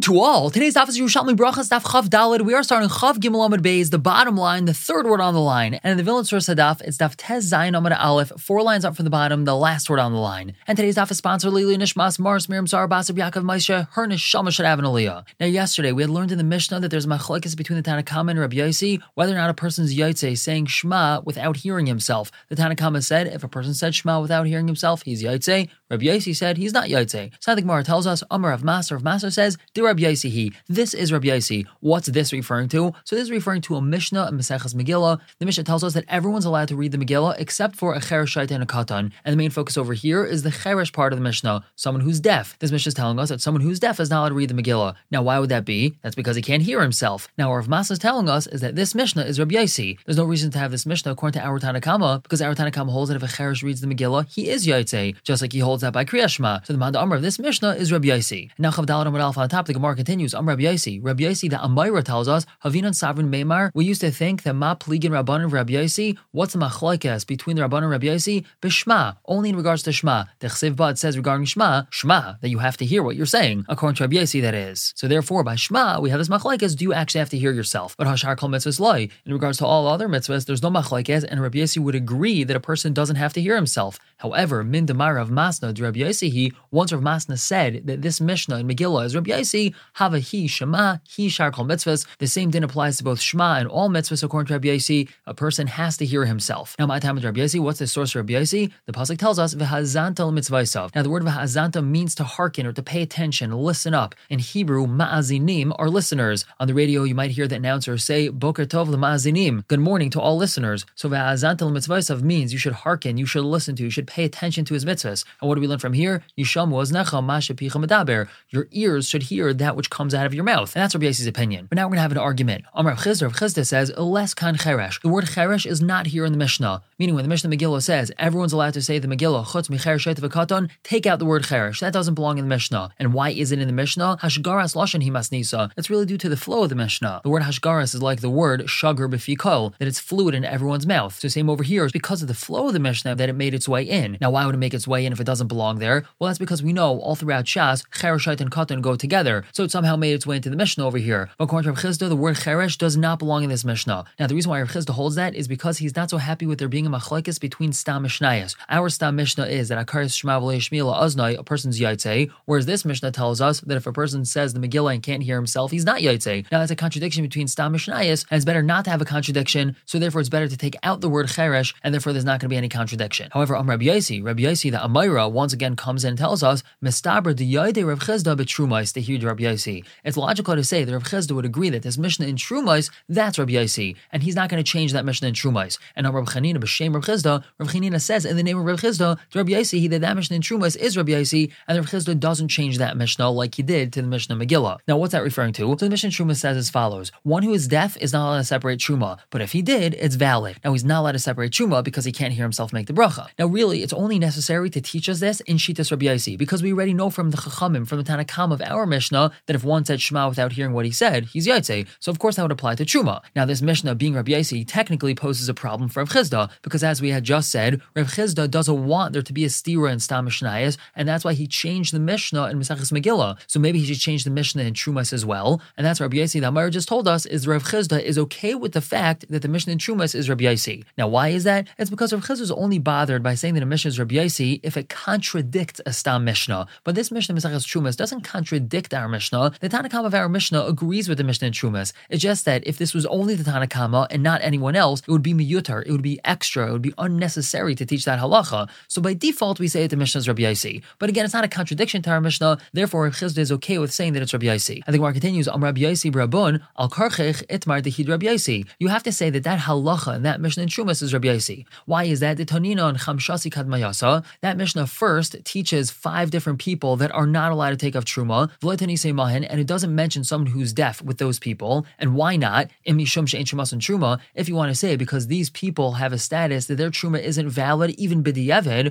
to all. Today's daf is Yerushalmi Brachas daf Chav Daled. We are starting Chav Gimel Amud Beis, the bottom line, the third word on the line. And in the Vilna source daf, it's daf Tez Zayin Amud Aleph, 4 lines up from the bottom, the last word on the line. And today's daf is sponsored Lili Nishmas Mars Miriam Zara Basar Yaakov Maisha. Her neshama should have an aliyah. Now, yesterday we had learned in the Mishnah that there's machlekes between the Tanakama and Rabbi Yossi whether or not a person's yotze saying Shema without hearing himself. The Tanakama said if a person said Shema without hearing himself, he's yotze. Rabbi Yossi said he's not yotze. So the Gemara tells us Amar Rav Maser says Di Rabbi Yossi he. This is Rabbi Yossi. What's this referring to? So this is referring to a Mishnah in Maseches Megillah. The Mishnah tells us that everyone's allowed to read the Megillah except for a cheresh and a katan. And the main focus over here is the cheresh part of the Mishnah, someone who's deaf. This Mishnah is telling us that someone who's deaf is not allowed to read the Megillah. Now, why would that be? That's because he can't hear himself. Now, what Rav Maser is telling us is that this Mishnah is Rabbi Yossi. There's no reason to have this Mishnah according to our Tanakama, because our Tanakama holds that if a cheresh reads the Megillah, he is yotze, just like he holds that by Kriyas Shema. So the Manda Amr of this Mishnah is Rabbi Yossi. Now, Chav Daled Amud Aleph on top, the Gemara continues. Rabbi Yossi. Rabbi Yossi, the Amayra tells us, Havinan Savrin Meimar, we used to think that Ma Pligin Rabbanan of Rabbi Yossi, what's the machlokes between the Rabbanan and Rabbi Yossi? B'Shma, only in regards to Shema. The Chsiv Bad says regarding Shema, that you have to hear what you're saying, according to Rabbi Yossi, that is. So therefore, by Shema, we have this machlokes, do you actually have to hear yourself? But Hashar Kol Mitzvahs Loi, in regards to all other mitzvahs, there's no machlokes, and Rabbi Yossi would agree that a person doesn't have to hear himself. However, Min Demar of Masna, Rabbi Yossi, once Rav Masna said that this Mishnah in Megillah is Rabbi Yossi, Hava Hi Shema, Hi Shar Kol Mitzvahs. The same din applies to both Shema and all mitzvahs according to Rabbi Yossi. A person has to hear himself. Now, my time with Rabbi Yossi, what's the source of Rabbi Yossi? The pasuk tells us V'hazanta l'mitzvaysav. Now, the word V'hazanta means to hearken or to pay attention, listen up. In Hebrew, ma'azinim are listeners. On the radio, you might hear the announcer say Boker Tov l'ma'azinim. Good morning to all listeners. So V'hazanta l'mitzvaysav means you should hearken, you should listen to, you should pay attention to his mitzvahs. And what do we learn from here? Yishamu aznecha ma shepicha medaber. Your ears should hear that which comes out of your mouth. And that's Rabbi Yossi's opinion. But now we're going to have an argument. Amar Rav Chisda says, Les kan cheresh. The word cheresh is not here in the Mishnah. Meaning when the Mishnah Megillah says, everyone's allowed to say the Megillah, chutz mi cheresh v'katan, take out the word cheresh. That doesn't belong in the Mishnah. And why is it in the Mishnah? Hashgaras lashon himas nisa. It's really due to the flow of the Mishnah. The word hashgaras is like the word shagar b'fi kol, that it's fluid in everyone's mouth. So same over here is because of the flow of the Mishnah that it made its way in. Now why would it make its way in if it doesn't belong there? Well, that's because we know all throughout Shas, cheresh and katan go together. So it somehow made its way into the Mishnah over here. But according to Rav Chisda, the word cheresh does not belong in this Mishnah. Now the reason why Rav Chisda holds that is because he's not so happy with there being a machlokes between stam mishnayos. Our stam mishnah is that akaris shema v'lo yishmi'la aznai, a person's yotze, whereas this Mishnah tells us that if a person says the Megillah and can't hear himself, he's not yotze. Now that's a contradiction between stam mishnayos, and it's better not to have a contradiction, so therefore it's better to take out the word cheresh, and therefore there's not going to be any contradiction. However, Rabbi Yossi, the Amayra, once again comes in and tells us, Mestabra de Yodei Rav Chisda betrumais, the huge Rabbi Yossi. It's logical to say that Rav Chisda would agree that this Mishnah in Trumais, that's Rabbi Yossi, and he's not going to change that Mishnah in Trumais. And Rav Chanina b'shem Rav Chisda, Rav Chanina says in the name of Rav Chisda to Rabbi Yossi that Mishnah in Trumais is Rabbi Yossi, and Rav Chisda doesn't change that Mishnah like he did to the Mishnah Megillah. Now, what's that referring to? So the Mishnah in Truma says as follows: one who is deaf is not allowed to separate Truma, but if he did, it's valid. Now, he's not allowed to separate Truma because he can't hear himself make the bracha. Now, really, it's only necessary to teach us this in Shitas Rabbi Yossi, because we already know from the Chachamim, from the Tanakam of our Mishnah, that if one said Shema without hearing what he said, he's Yotze. So of course that would apply to Truma. Now this Mishnah being Rabbi Yossi technically poses a problem for Rav Chisda, because as we had just said, Rav Chisda doesn't want there to be a stira in Stam Mishnayos, and that's why he changed the Mishnah in Maseches Megillah. So maybe he should change the Mishnah in Trumas as well, and that's Rabbi Yossi. The Amar just told us is Rav Chisda is okay with the fact that the Mishnah in Trumas is Rabbi Yossi. Now why is that? It's because Rav Chisda is only bothered by saying that a Mishnah is Rabbi Yossi if it contradicts a Stam Mishnah. But this Mishnah Maseches Trumas doesn't contradict our Mishnah. The Tanakama of our Mishnah agrees with the Mishnah in Trumas. It's just that if this was only the Tanakama and not anyone else, it would be miyutar, it would be extra, it would be unnecessary to teach that halacha. So by default, we say that the Mishnah is Rabbi Yossi. But again, it's not a contradiction to our Mishnah, therefore Rav Chisda is okay with saying that it's Rabbi Yossi. And the Gemara continues, Rabbi Yossi b'Rabban, al karchech itmar dehid Rabbi Yossi. You have to say that halacha and that Mishnah in Trumas is Rabbi Yossi. Why is that? The Tanina and Chamshasi Kadmayasa, that Mishnah first teaches 5 different people that are not allowed to take off Truma, and it doesn't mention someone who's deaf with those people. And why not? If you want to say because these people have a status status that their truma isn't valid even b'diavad.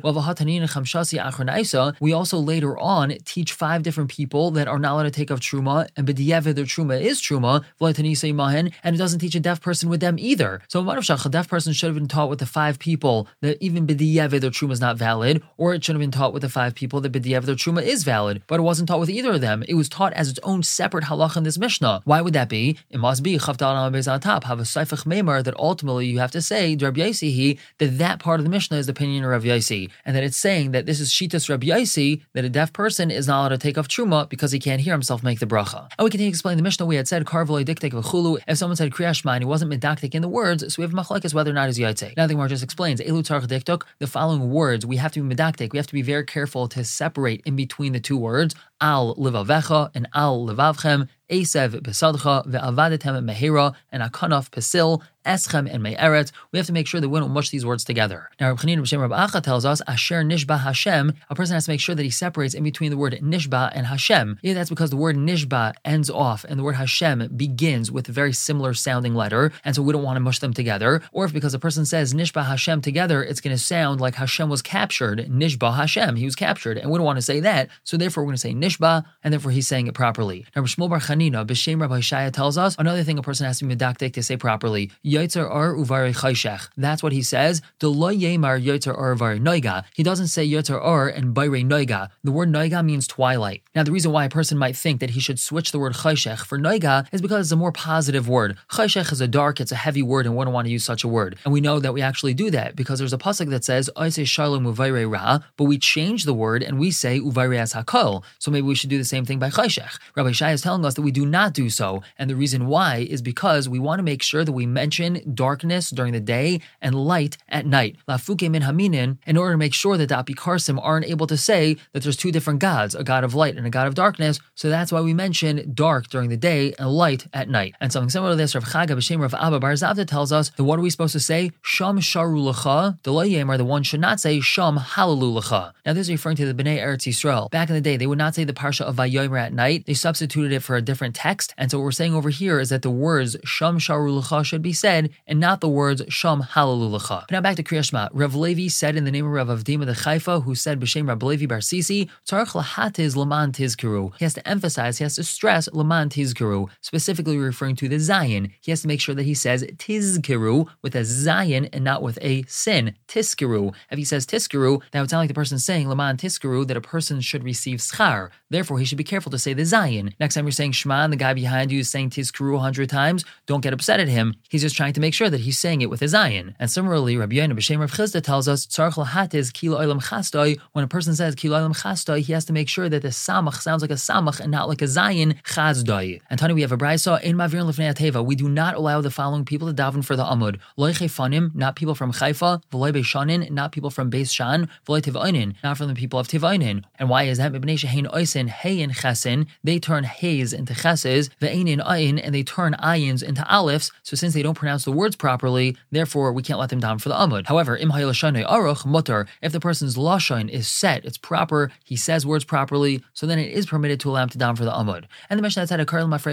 We also later on teach 5 different people that are not allowed to take off truma, and b'diavad their truma is truma, and it doesn't teach a deaf person with them either. So a deaf person should have been taught with the 5 people that even b'diavad their truma is not valid, or it should have been taught with the 5 people that b'diavad their truma is valid, but it wasn't taught with either of them. It was taught as its own separate halach in this Mishnah. Why would that be? It must be on top, have a seifach memar that ultimately you have to say Rabbi Yossi that part of the Mishnah is the opinion of Rabbi Yossi, and that it's saying that this is shitas Rabbi Yossi, that a deaf person is not allowed to take off truma because he can't hear himself make the bracha. And we continue to explain the Mishnah. We had said karv'lo diktek v'chulu. If someone said Kriya Shema and he wasn't medaktik in the words, so we have machlekes whether or not he's yaitze. Now the Gemara just explains elu tzarich diktok. The following words we have to be medaktik. We have to be very careful to separate in between the 2 words al livavecha and al livavchem. Esev besadcha ve'avadetem mehira and akanaf pesil eschem and me'eret. We have to make sure that we don't mush these words together. Now Reb Chanina b'shem Reb Acha tells us asher nishba Hashem. A person has to make sure that he separates in between the word nishba and Hashem. Either that's because the word nishba ends off and the word Hashem begins with a very similar sounding letter, and so we don't want to mush them together. Or if because a person says nishba Hashem together, it's going to sound like Hashem was captured. Nishba Hashem, he was captured, and we don't want to say that. So therefore we're going to say nishba, and therefore he's saying it properly. Now Shmuel Bar Chanina b'shem Rabbi Shaya tells us another thing a person has to be medaktik to say properly. Yotzer or uvari chayshech. That's what he says. De lo yemar yotzer or uvari noiga. He doesn't say yotzer or and bayre noiga. The word noiga means twilight. Now the reason why a person might think that he should switch the word chayshech for noiga is because it's a more positive word. Chayshech is a dark, it's a heavy word, and we don't want to use such a word. And we know that we actually do that because there's a pasuk that says Oisei shalom uvari ra, but we change the word and we say uvari as hakol. So maybe we should do the same thing by chayshech. Rabbi Shai is telling us that we do not do so, and the reason why is because we want to make sure that we mention darkness during the day and light at night. Lafuke min haminin, in order to make sure that the apikarsim aren't able to say that there's 2 different gods, a god of light and a god of darkness, so that's why we mention dark during the day and light at night. And something similar to this, Rav Chaga b'shem Rav Abba Bar Zavta tells us that what are we supposed to say? Sham sharu lecha, the lo yemer, the one should not say Sham halalu lecha. Now this is referring to the Bnei Eretz Yisrael. Back in the day, they would not say the parsha of Vayomer at night. They substituted it for a different text, and so what we're saying over here is that the words Sham sharu lecha should be said, and not the words Sham halalu lecha. But now back to Kriya Shema. Rav Levi said in the name of Rav Avdima the Chaifa, who said b'shem Rav Levi Bar Sisi, tzarich lahatiz laman tizkeru. He has to emphasize, he has to stress laman tizkeru, specifically referring to the Zion. He has to make sure that he says tizkeru with a Zion and not with a sin. Tizkeru. If he says tizkeru, that would sound like the person saying laman tizkeru, that a person should receive schar. Therefore, he should be careful to say the Zion. Next time you're saying Shema and the guy behind you is saying tizkeru 100 times, don't get upset at him. He's just trying to make sure that he's saying it with a Zion. And similarly, Rabbi Yoina b'shem Rav Chizda tells us tzarich lahatiz kilo olam chastoi. When a person says kilo olam chastoi, he has to make sure that the samach sounds like a samach and not like a Zion chazdoi. And Tani, we have a brayso in mavirin lefnei ateva. We do not allow the following people to daven for the amud: loy chayfanim, not people from Haifa; v'loy beishanin, not people from Beis Shan; v'loy tivainin, not from the people of Tivainin. And why is that? Mibnei shehein oisin hey and chesin. They turn hays into cheses, ve'einin ayin, and they turn ayins into alifs. So since they don't pronounce the words properly, therefore we can't let them down for the amud. However, im haylashanei aruch mutter. If the person's lashon is set, it's proper, he says words properly, so then it is permitted to allow him to down for the amud. And the Mishnah said,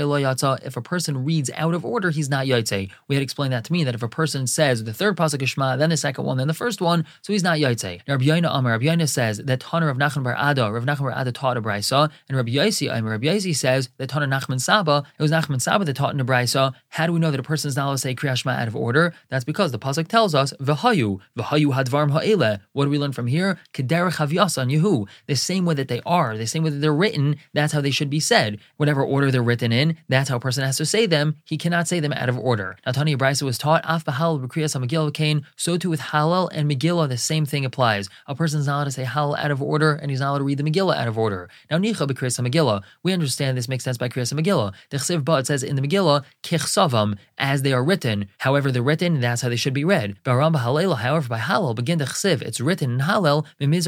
if a person reads out of order, he's not yaitze. We had explained that to me, that if a person says the third pasuk is Shema, then the second one, then the first one, so he's not yaitze. Now Rabbi Yoina Amar, Rabbi Yoina says that Tana Rav Nachman Bar Ada, Rav Nachman Bar Ada taught a brayso, and Rabbi Yosi Amar, Rabbi Yosi says that Tana Nachman Saba, it was Nachman Saba that taught in the brayso. How do we know that a person is not allowed to say Kriya Shema out of order? That's because the pasuk tells us v'hayu hadvarm ha'ele. What do we learn from here? Kederech havyasan Yehu. The same way that they are, the same way that they're written, that's how they should be said. Whatever order they're written in, that's how a person has to say them. He cannot say them out of order. Now Tani Brisa was taught af b'halal b'kriyas ha-Megillah kain. So too with Halal and Megillah, the same thing applies. A person's not allowed to say Halal out of order, and he's not allowed to read the Megillah out of order. Now Nicha b'kriyas ha-Megillah. We understand this makes sense by kriyas ha-Megillah. The Chsiv Ba, it says in the Megillah kichsavam, as they are written. However they're written, that's how they should be read. However, by Halal, begin the Chsiv, it's written in Halal,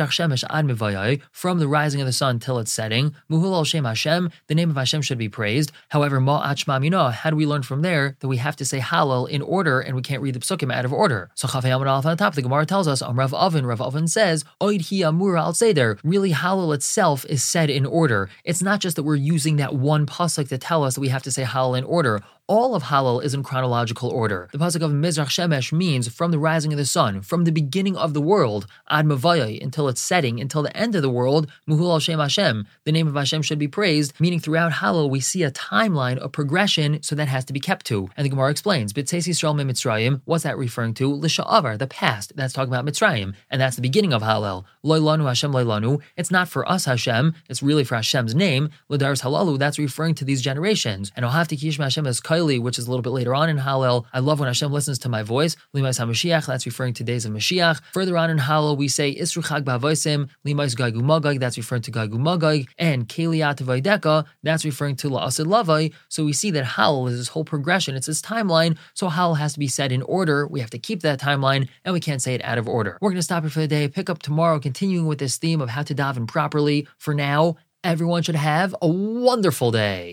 from the rising of the sun till its setting. Muhul al Shem Hashem, the name of Hashem should be praised. However, Ma'at Shema Mino, how do we learn from there that we have to say Halal in order and we can't read the psukim out of order? So Chaf Yamad Aleph on top, the Gemara tells us, Rav Oven says, Oid hi amura al seder. Really, Halal itself is said in order. It's not just that we're using that one pasuk to tell us that we have to say Halal in order. all of Hallel is in chronological order. The pasuk of Mizrach Shemesh means from the rising of the sun, from the beginning of the world, ad mavayai, until its setting, until the end of the world, muhul al Shem Hashem, the name of Hashem should be praised, meaning throughout Hallel we see a timeline, a progression, so that has to be kept to. And the Gemara explains, B'tzeis Yisrael me Mitzrayim, what's that referring to? L'sha'avar, the past, that's talking about Mitzrayim, and that's the beginning of Hallel. Loy lanu Hashem loy lanu, it's not for us Hashem, it's really for Hashem's name. L'daris halalu, that's referring to these generations. And Ohavti Kishma Hashem as Kaili, which is a little bit later on in Hallel, I love when Hashem listens to my voice. Limais HaMashiach, that's referring to days of Mashiach. Further on in Hallel, we say Isru Chag B'Avosim, Limais Gaigu Magag, that's referring to Gaigu Magag, and Keliyat Vaideka, that's referring to La'asid Lavai. So we see that Hallel is this whole progression, it's this timeline, so Hallel has to be said in order. We have to keep that timeline, and we can't say it out of order. We're going to stop here for the day, pick up tomorrow, continuing with this theme of how to daven properly. For now, everyone should have a wonderful day.